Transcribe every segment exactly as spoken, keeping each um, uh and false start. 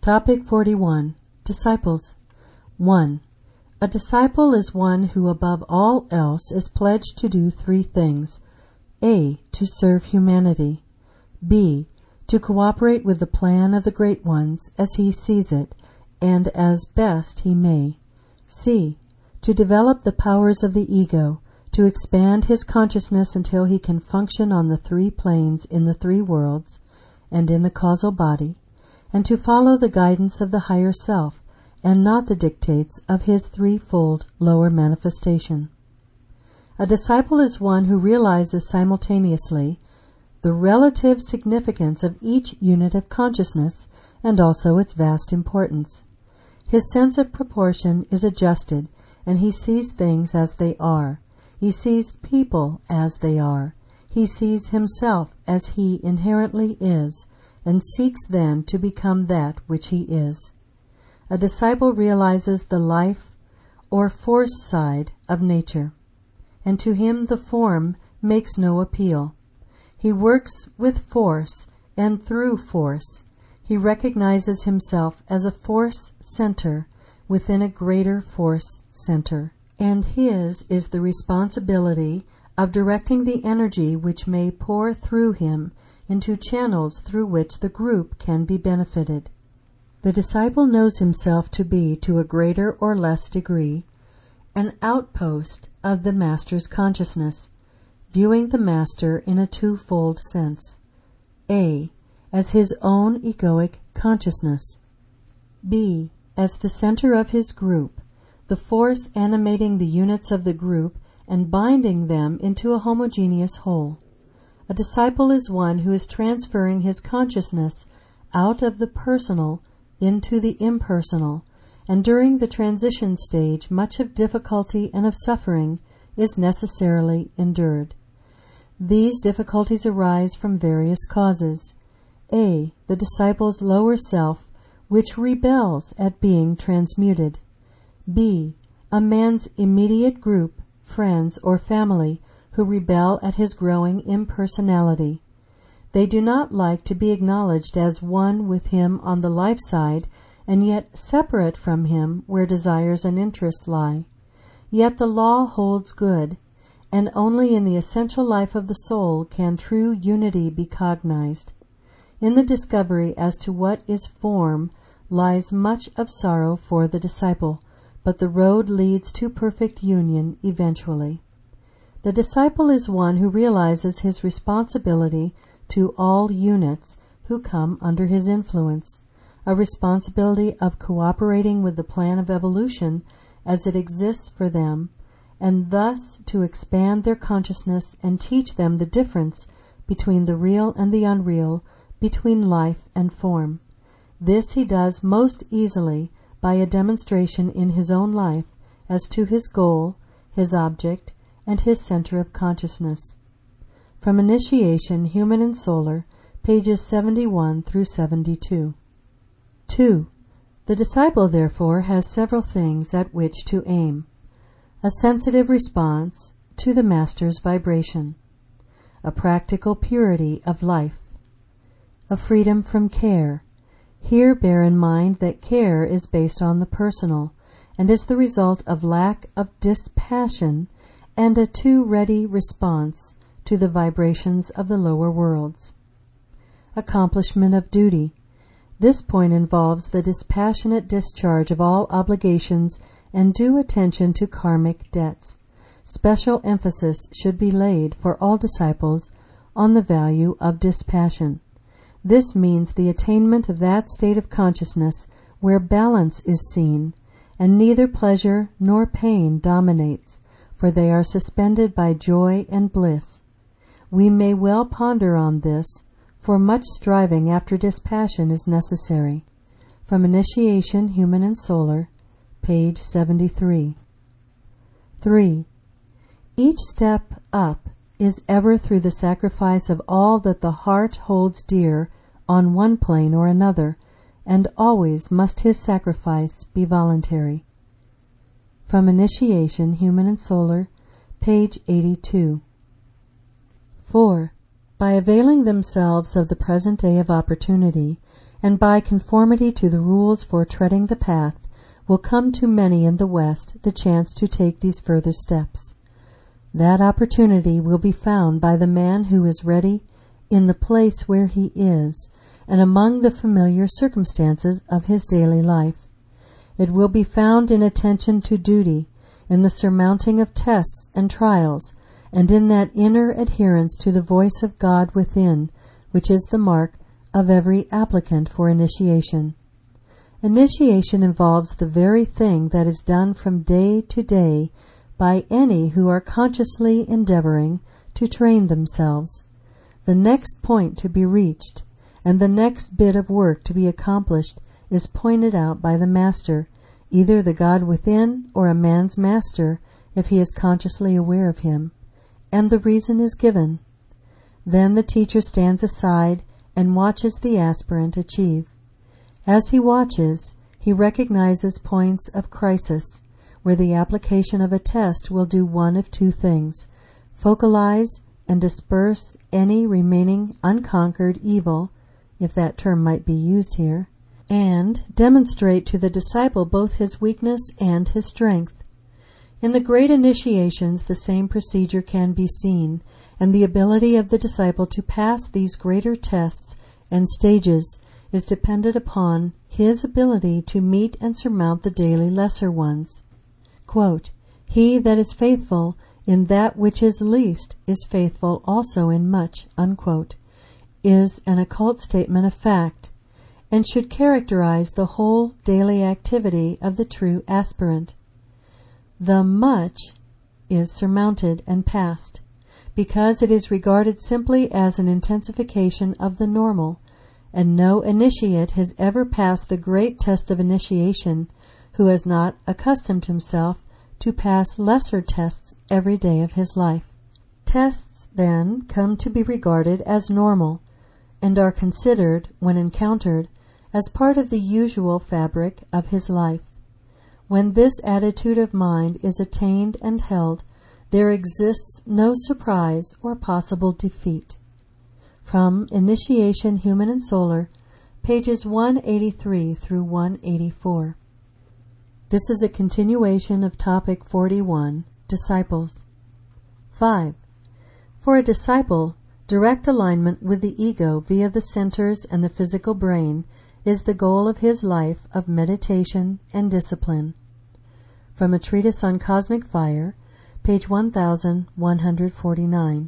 Topic forty-one. Disciples. one. A disciple is one who above all else is pledged to do three things. A. To serve humanity. B. To cooperate with the plan of the Great Ones as he sees it and as best he may. C. To develop the powers of the ego, to expand his consciousness until he can function on the three planes in the three worlds and in the causal body, and to follow the guidance of the higher self and not the dictates of his threefold lower manifestation. A disciple is one who realizes simultaneously the relative significance of each unit of consciousness and also its vast importance. His sense of proportion is adjusted, and he sees things as they are. He sees people as they are. He sees himself as he inherently is, and seeks then to become that which he is. A disciple realizes the life or force side of nature, and to him the form makes no appeal. He works with force and through force. He recognizes himself as a force center within a greater force center, and his is the responsibility of directing the energy which may pour through him into channels through which the group can be benefited. The disciple knows himself to be, to a greater or less degree, an outpost of the Master's consciousness, viewing the Master in a twofold sense. A. As his own egoic consciousness. B. As the center of his group, the force animating the units of the group and binding them into a homogeneous whole. A disciple is one who is transferring his consciousness out of the personal into the impersonal, and during the transition stage much of difficulty and of suffering is necessarily endured. These difficulties arise from various causes. A. The disciple's lower self, which rebels at being transmuted. B. A man's immediate group, friends, or family, who rebel at his growing impersonality. They do not like to be acknowledged as one with him on the life side, and yet separate from him where desires and interests lie. Yet the law holds good, and only in the essential life of the soul can true unity be cognized. In the discovery as to what is form lies much of sorrow for the disciple, but the road leads to perfect union eventually. The disciple is one who realizes his responsibility to all units who come under his influence, a responsibility of cooperating with the plan of evolution as it exists for them, and thus to expand their consciousness and teach them the difference between the real and the unreal, between life and form. This he does most easily by a demonstration in his own life as to his goal, his object, and his center of consciousness. From Initiation, Human and Solar, pages seventy-one through seventy-two. two. The disciple, therefore, has several things at which to aim. A sensitive response to the Master's vibration. A practical purity of life. A freedom from care. Here bear in mind that care is based on the personal, and is the result of lack of dispassion and a too ready response to the vibrations of the lower worlds. Accomplishment of duty. This point involves the dispassionate discharge of all obligations and due attention to karmic debts. Special emphasis should be laid for all disciples on the value of dispassion. This means the attainment of that state of consciousness where balance is seen, and neither pleasure nor pain dominates, for they are suspended by joy and bliss. We may well ponder on this, for much striving after dispassion is necessary. From Initiation, Human and Solar, page seventy-three. three. Each step up is ever through the sacrifice of all that the heart holds dear on one plane or another, and always must his sacrifice be voluntary. From Initiation, Human and Solar, page eighty-two. four. By availing themselves of the present day of opportunity, and by conformity to the rules for treading the path, will come to many in the West the chance to take these further steps. That opportunity will be found by the man who is ready in the place where he is and among the familiar circumstances of his daily life. It will be found in attention to duty, in the surmounting of tests and trials, and in that inner adherence to the voice of God within, which is the mark of every applicant for initiation. Initiation involves the very thing that is done from day to day by any who are consciously endeavoring to train themselves. The next point to be reached, and the next bit of work to be accomplished, is pointed out by the master, either the God within or a man's master, if he is consciously aware of him, and the reason is given. Then the teacher stands aside and watches the aspirant achieve. As he watches, he recognizes points of crisis, where the application of a test will do one of two things: focalize and disperse any remaining unconquered evil, if that term might be used here, and demonstrate to the disciple both his weakness and his strength. In the great initiations the same procedure can be seen, and the ability of the disciple to pass these greater tests and stages is dependent upon his ability to meet and surmount the daily lesser ones. Quote, "He that is faithful in that which is least is faithful also in much," unquote, is an occult statement of fact, and should characterize the whole daily activity of the true aspirant. The much is surmounted and passed, because it is regarded simply as an intensification of the normal, and no initiate has ever passed the great test of initiation who has not accustomed himself to pass lesser tests every day of his life. Tests, then, come to be regarded as normal, and are considered, when encountered, as part of the usual fabric of his life. When this attitude of mind is attained and held, there exists no surprise or possible defeat. From Initiation Human and Solar, pages one eighty-three through one eighty-four. This is a continuation of topic forty-one, Disciples. five. For a disciple, direct alignment with the ego via the centers and the physical brain is the goal of his life of meditation and discipline. From a treatise on cosmic fire, page one thousand one hundred forty-nine.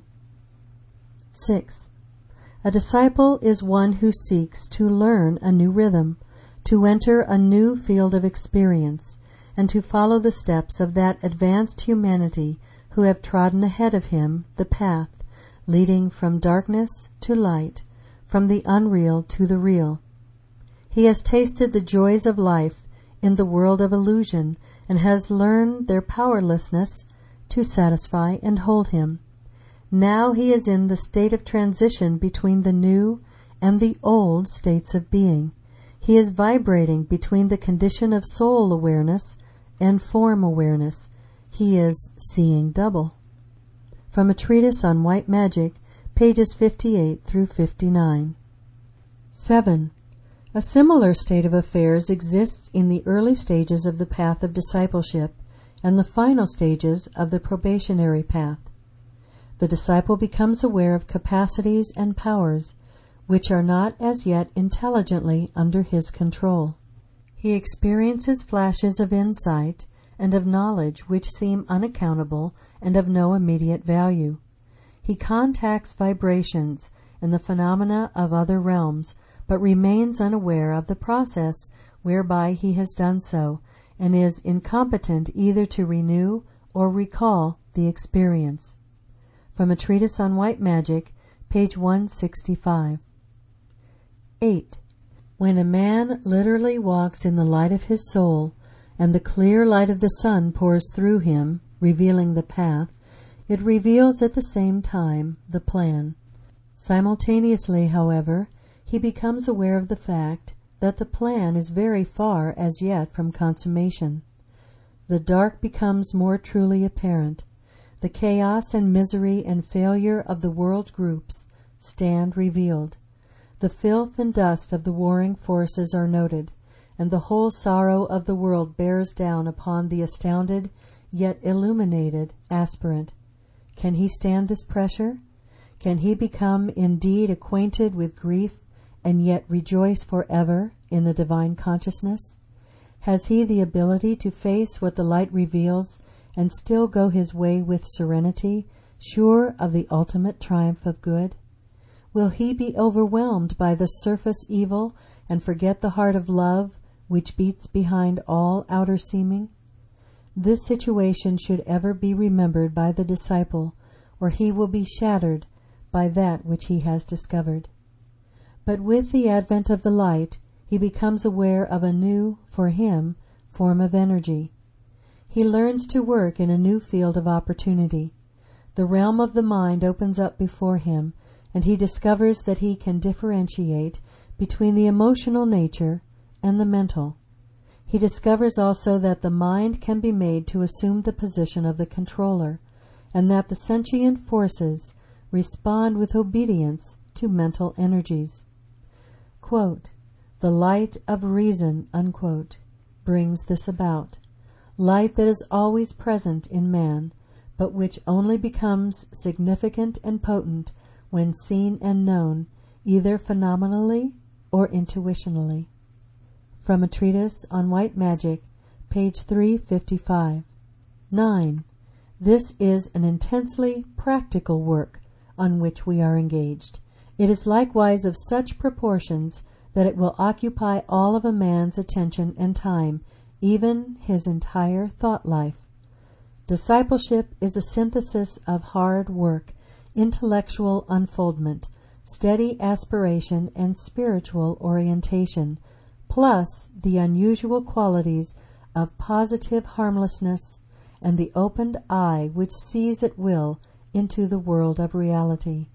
six. A disciple is one who seeks to learn a new rhythm, to enter a new field of experience, and to follow the steps of that advanced humanity who have trodden ahead of him the path leading from darkness to light, from the unreal to the real. He has tasted the joys of life in the world of illusion and has learned their powerlessness to satisfy and hold him. Now he is in the state of transition between the new and the old states of being. He is vibrating between the condition of soul awareness and form awareness. He is seeing double. From a treatise on white magic, pages fifty-eight through fifty-nine. seven. A similar state of affairs exists in the early stages of the path of discipleship and the final stages of the probationary path. The disciple becomes aware of capacities and powers which are not as yet intelligently under his control. He experiences flashes of insight and of knowledge which seem unaccountable and of no immediate value. He contacts vibrations and the phenomena of other realms, but remains unaware of the process whereby he has done so, and is incompetent either to renew or recall the experience. From a treatise on white magic, page one sixty-five. eight. When a man literally walks in the light of his soul, and the clear light of the sun pours through him, revealing the path, it reveals at the same time the plan. Simultaneously, however, he becomes aware of the fact that the plan is very far as yet from consummation. The dark becomes more truly apparent. The chaos and misery and failure of the world groups stand revealed. The filth and dust of the warring forces are noted, and the whole sorrow of the world bears down upon the astounded yet illuminated aspirant. Can he stand this pressure? Can he become indeed acquainted with grief and yet rejoice forever in the divine consciousness? Has he the ability to face what the light reveals and still go his way with serenity, sure of the ultimate triumph of good? Will he be overwhelmed by the surface evil and forget the heart of love which beats behind all outer seeming? This situation should ever be remembered by the disciple, or he will be shattered by that which he has discovered. But with the advent of the light, he becomes aware of a new, for him, form of energy. He learns to work in a new field of opportunity. The realm of the mind opens up before him, and he discovers that he can differentiate between the emotional nature and the mental. He discovers also that the mind can be made to assume the position of the controller, and that the sentient forces respond with obedience to mental energies. Quote, "The light of reason," unquote, brings this about. Light that is always present in man, but which only becomes significant and potent when seen and known, either phenomenally or intuitionally. From a treatise on white magic, page three fifty-five. nine. This is an intensely practical work on which we are engaged. It is likewise of such proportions that it will occupy all of a man's attention and time, even his entire thought life. Discipleship is a synthesis of hard work, intellectual unfoldment, steady aspiration, and spiritual orientation, plus the unusual qualities of positive harmlessness and the opened eye which sees at will into the world of reality.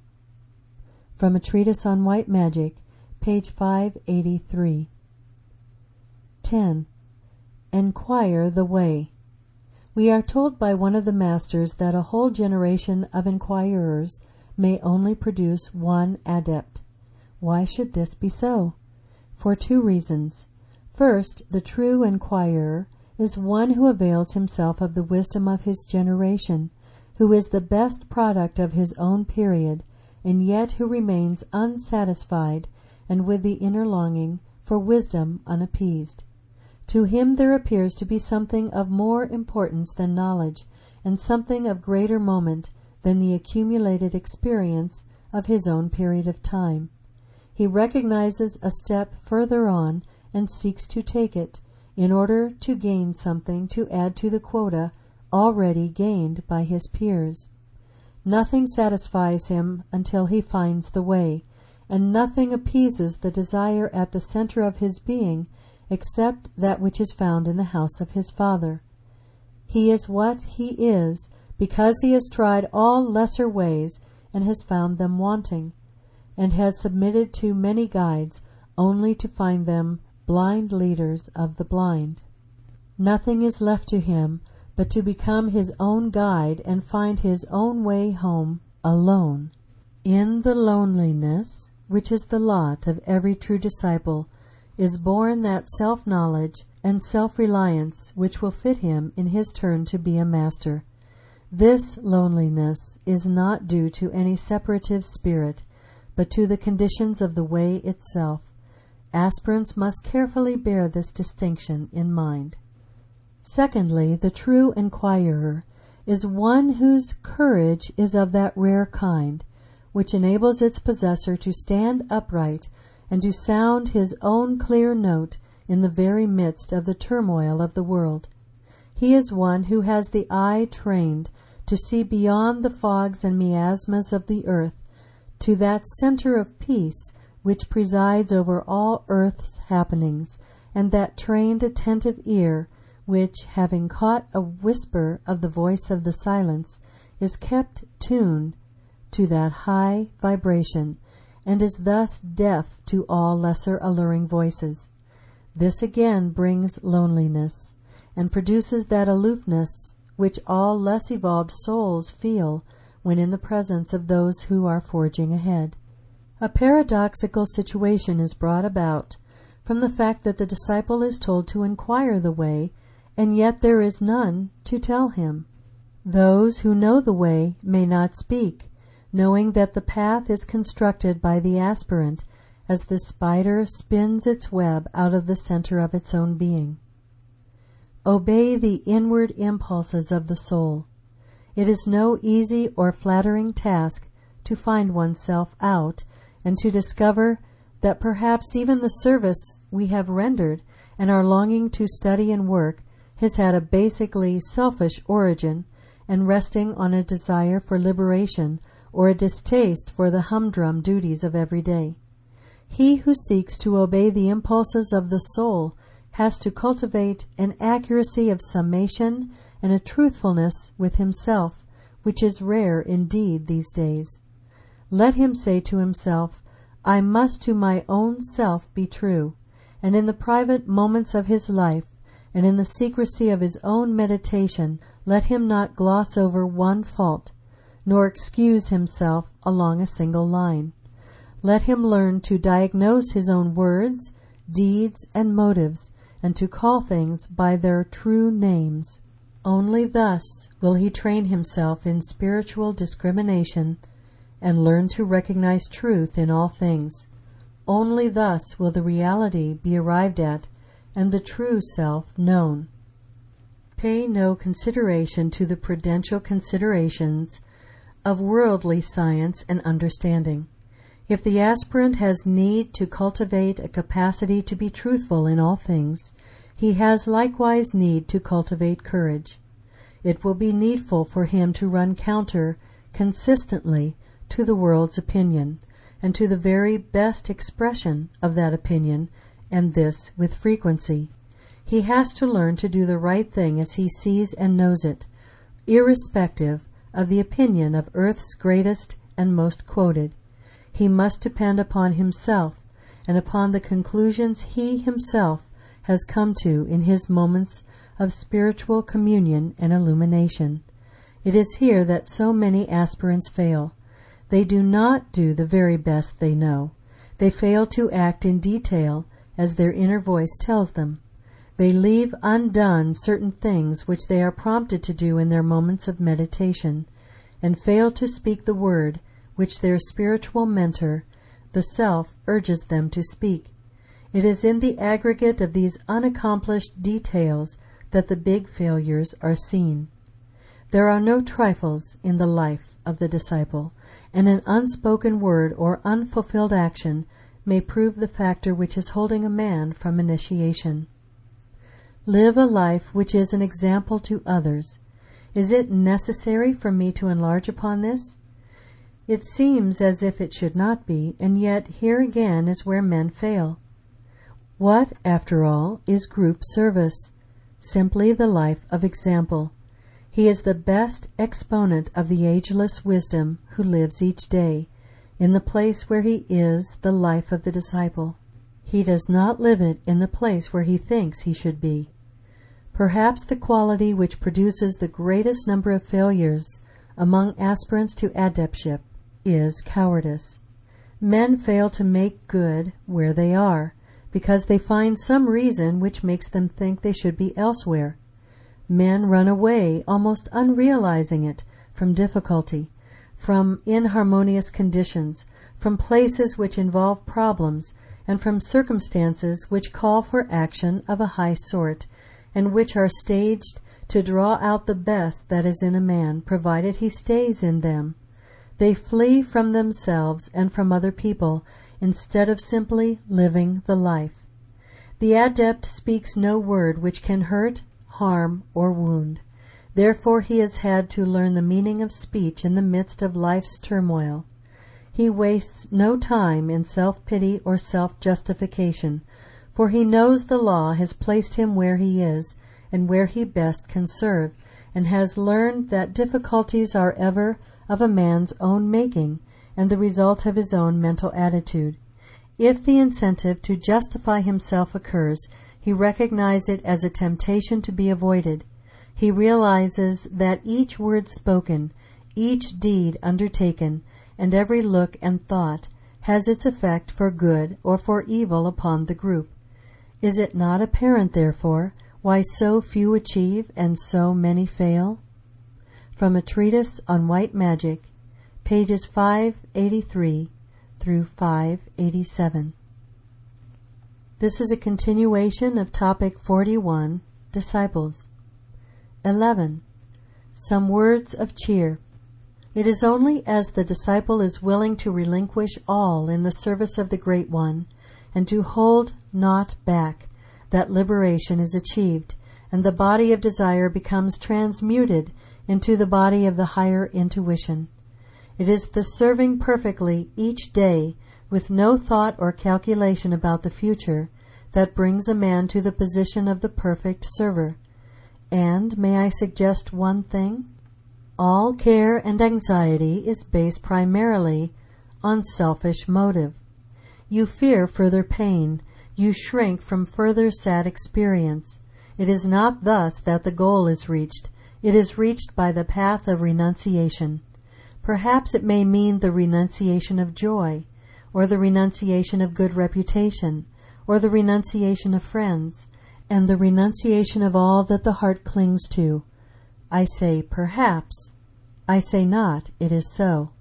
From a treatise on white magic, page five eighty-three. ten. Enquire the way. We are told by one of the masters that a whole generation of inquirers may only produce one adept. Why should this be so? For two reasons. First, the true inquirer is one who avails himself of the wisdom of his generation, who is the best product of his own period, and yet who remains unsatisfied and with the inner longing for wisdom unappeased. To him there appears to be something of more importance than knowledge, and something of greater moment than the accumulated experience of his own period of time. He recognizes a step further on and seeks to take it, in order to gain something to add to the quota already gained by his peers. Nothing satisfies him until he finds the way, and nothing appeases the desire at the center of his being except that which is found in the house of his Father. He is what he is because he has tried all lesser ways and has found them wanting, and has submitted to many guides only to find them blind leaders of the blind. Nothing is left to him but to become his own guide and find his own way home alone. In the loneliness, which is the lot of every true disciple, is born that self-knowledge and self-reliance which will fit him in his turn to be a master. This loneliness is not due to any separative spirit, but to the conditions of the way itself. Aspirants must carefully bear this distinction in mind. Secondly, the true inquirer is one whose courage is of that rare kind which enables its possessor to stand upright and to sound his own clear note in the very midst of the turmoil of the world. He is one who has the eye trained to see beyond the fogs and miasmas of the earth to that center of peace which presides over all earth's happenings, and that trained attentive ear which, having caught a whisper of the voice of the silence, is kept tuned to that high vibration, and is thus deaf to all lesser alluring voices. This again brings loneliness, and produces that aloofness which all less evolved souls feel when in the presence of those who are forging ahead. A paradoxical situation is brought about from the fact that the disciple is told to inquire the way, and yet there is none to tell him. Those who know the way may not speak, knowing that the path is constructed by the aspirant as the spider spins its web out of the center of its own being. Obey the inward impulses of the soul. It is no easy or flattering task to find oneself out and to discover that perhaps even the service we have rendered and are longing to study and work has had a basically selfish origin and resting on a desire for liberation or a distaste for the humdrum duties of every day. He who seeks to obey the impulses of the soul has to cultivate an accuracy of summation and a truthfulness with himself, which is rare indeed these days. Let him say to himself, I must to my own self be true, and in the private moments of his life, and in the secrecy of his own meditation, let him not gloss over one fault, nor excuse himself along a single line. Let him learn to diagnose his own words, deeds, and motives, and to call things by their true names. Only thus will he train himself in spiritual discrimination and learn to recognize truth in all things. Only thus will the reality be arrived at and the true self known. Pay no consideration to the prudential considerations of worldly science and understanding. If the aspirant has need to cultivate a capacity to be truthful in all things, he has likewise need to cultivate courage. It will be needful for him to run counter consistently to the world's opinion, and to the very best expression of that opinion, and this with frequency. He has to learn to do the right thing as he sees and knows it, irrespective of the opinion of earth's greatest and most quoted. He must depend upon himself and upon the conclusions he himself has come to in his moments of spiritual communion and illumination. It is here that so many aspirants fail. They do not do the very best they know. They fail to act in detail as their inner voice tells them. They leave undone certain things which they are prompted to do in their moments of meditation, and fail to speak the word which their spiritual mentor, the self, urges them to speak. It is in the aggregate of these unaccomplished details that the big failures are seen. There are no trifles in the life of the disciple, and an unspoken word or unfulfilled action may prove the factor which is holding a man from initiation. Live a life which is an example to others. Is it necessary for me to enlarge upon this? It seems as if it should not be, and yet here again is where men fail. What, after all, is group service? Simply the life of example. He is the best exponent of the ageless wisdom who lives each day in the place where he is the life of the disciple. He does not live it in the place where he thinks he should be. Perhaps the quality which produces the greatest number of failures among aspirants to adeptship is cowardice. Men fail to make good where they are, because they find some reason which makes them think they should be elsewhere. Men run away, almost unrealizing it, from difficulty, from inharmonious conditions, from places which involve problems, and from circumstances which call for action of a high sort, and which are staged to draw out the best that is in a man, provided he stays in them. They flee from themselves and from other people, instead of simply living the life. The adept speaks no word which can hurt, harm, or wound. Therefore he has had to learn the meaning of speech in the midst of life's turmoil. He wastes no time in self-pity or self-justification, for he knows the law has placed him where he is and where he best can serve, and has learned that difficulties are ever of a man's own making and the result of his own mental attitude. If the incentive to justify himself occurs, he recognizes it as a temptation to be avoided. He realizes that each word spoken, each deed undertaken, and every look and thought has its effect for good or for evil upon the group. Is it not apparent, therefore, why so few achieve and so many fail? From a treatise on white magic, pages five eighty-three through five eighty-seven. This is a continuation of topic forty-one, Disciples. eleven. Some words of cheer. It is only as the disciple is willing to relinquish all in the service of the Great One, and to hold not back, that liberation is achieved, and the body of desire becomes transmuted into the body of the higher intuition. It is the serving perfectly each day, with no thought or calculation about the future, that brings a man to the position of the perfect server. And may I suggest one thing? All care and anxiety is based primarily on selfish motive. You fear further pain. You shrink from further sad experience. It is not thus that the goal is reached. It is reached by the path of renunciation. Perhaps it may mean the renunciation of joy, or the renunciation of good reputation, or the renunciation of friends, and the renunciation of all that the heart clings to. I say perhaps. I say not, it is so.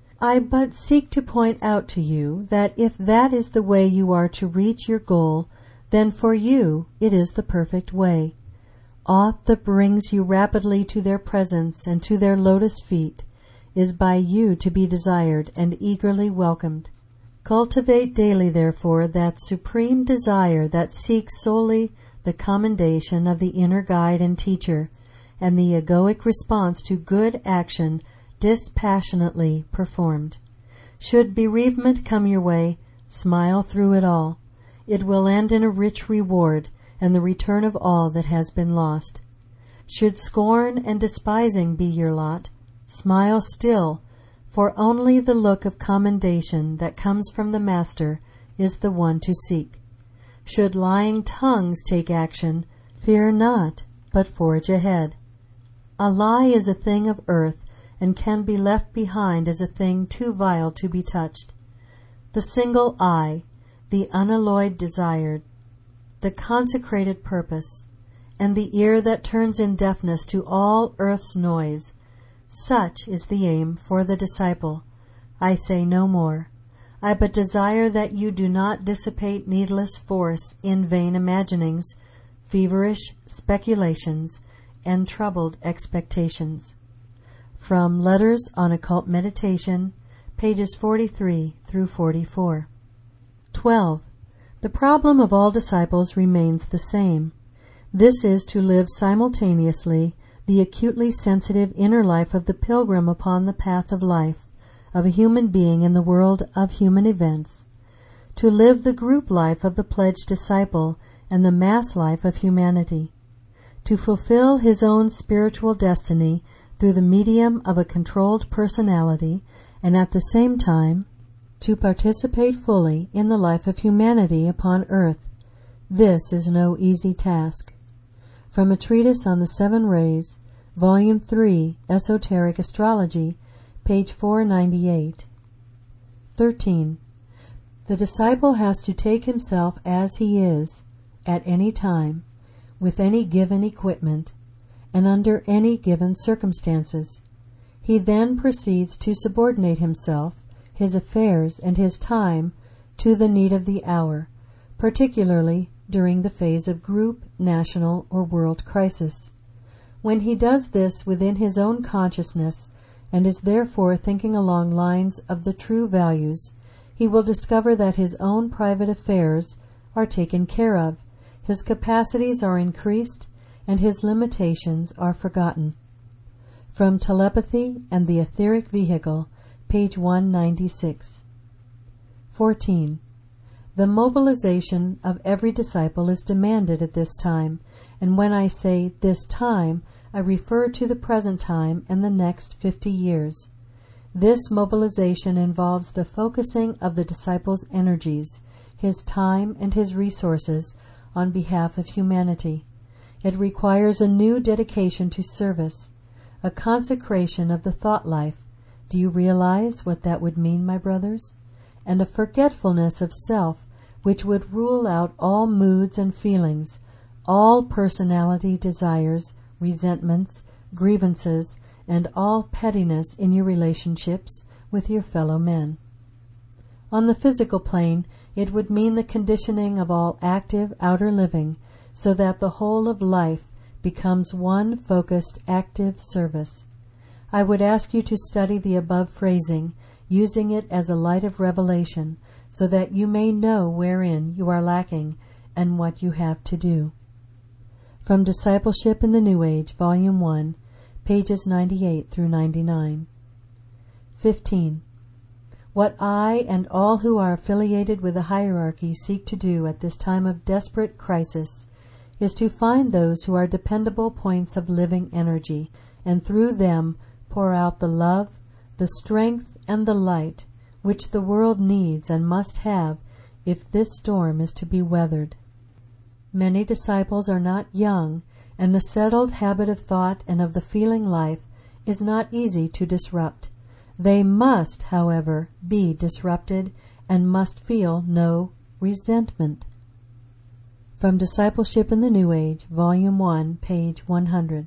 I but seek to point out to you that if that is the way you are to reach your goal, then for you it is the perfect way. Aught that brings you rapidly to their presence and to their lotus feet is by you to be desired and eagerly welcomed. Cultivate daily, therefore, that supreme desire that seeks solely the commendation of the inner guide and teacher, and the egoic response to good action dispassionately performed. Should bereavement come your way, smile through it all. It will end in a rich reward and the return of all that has been lost. Should scorn and despising be your lot, smile still, for only the look of commendation that comes from the Master is the one to seek. Should lying tongues take action, fear not, but forge ahead. A lie is a thing of earth, and can be left behind as a thing too vile to be touched. The single eye, the unalloyed desired, the consecrated purpose, and the ear that turns in deafness to all earth's noise, such is the aim for the disciple. I say no more. I but desire that you do not dissipate needless force in vain imaginings, feverish speculations, and troubled expectations. From Letters on Occult Meditation, pages forty-three through forty-four. twelve. The problem of all disciples remains the same. This is to live simultaneously the acutely sensitive inner life of the pilgrim upon the path of life, of a human being in the world of human events, to live the group life of the pledged disciple and the mass life of humanity, to fulfill his own spiritual destiny through the medium of a controlled personality, and at the same time to participate fully in the life of humanity upon earth. This is no easy task. From a treatise on the Seven Rays, Volume three, Esoteric Astrology, page four ninety-eight. thirteen. The disciple has to take himself as he is, at any time, with any given equipment, and under any given circumstances. He then proceeds to subordinate himself, his affairs, and his time to the need of the hour, particularly during the phase of group, national, or world crisis. When he does this within his own consciousness, and is therefore thinking along lines of the true values, he will discover that his own private affairs are taken care of, his capacities are increased, and his limitations are forgotten. From Telepathy and the Etheric Vehicle, page one ninety-six. fourteen. The mobilization of every disciple is demanded at this time, and when I say this time, I refer to the present time and the next fifty years. This mobilization involves the focusing of the disciple's energies, his time and his resources on behalf of humanity. It requires a new dedication to service, a consecration of the thought life. Do you realize what that would mean, my brothers? and a forgetfulness of self which would rule out all moods and feelings, all personality desires, resentments, grievances, and all pettiness in your relationships with your fellow men. On the physical plane, it would mean the conditioning of all active outer living so that the whole of life becomes one focused active service. I would ask you to study the above phrasing, using it as a light of revelation, so that you may know wherein you are lacking and what you have to do. From Discipleship in the New Age, Volume one, pages ninety-eight through ninety-nine. fifteen. What I and all who are affiliated with the hierarchy seek to do at this time of desperate crisis is to find those who are dependable points of living energy, and through them pour out the love, the strength, and the light which the world needs and must have if this storm is to be weathered. Many disciples are not young, and the settled habit of thought and of the feeling life is not easy to disrupt. They must, however, be disrupted and must feel no resentment. From Discipleship in the New Age, Volume one, page one hundred.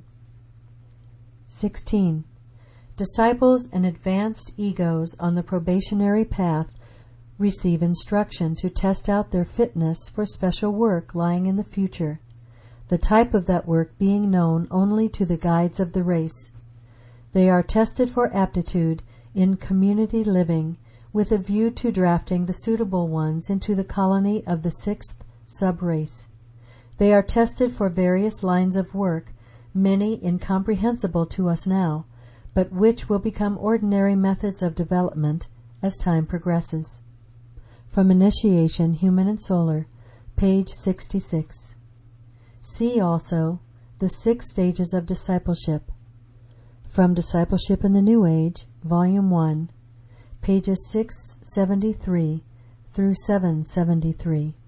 sixteen. Disciples and advanced egos on the probationary path receive instruction to test out their fitness for special work lying in the future, the type of that work being known only to the guides of the race. They are tested for aptitude in community living with a view to drafting the suitable ones into the colony of the sixth sub-race. They are tested for various lines of work, many incomprehensible to us now, but which will become ordinary methods of development as time progresses. From Initiation, Human and Solar, page sixty-six. See also the Six Stages of Discipleship. From Discipleship in the New Age, Volume one, pages six seventy-three through seven seventy-three.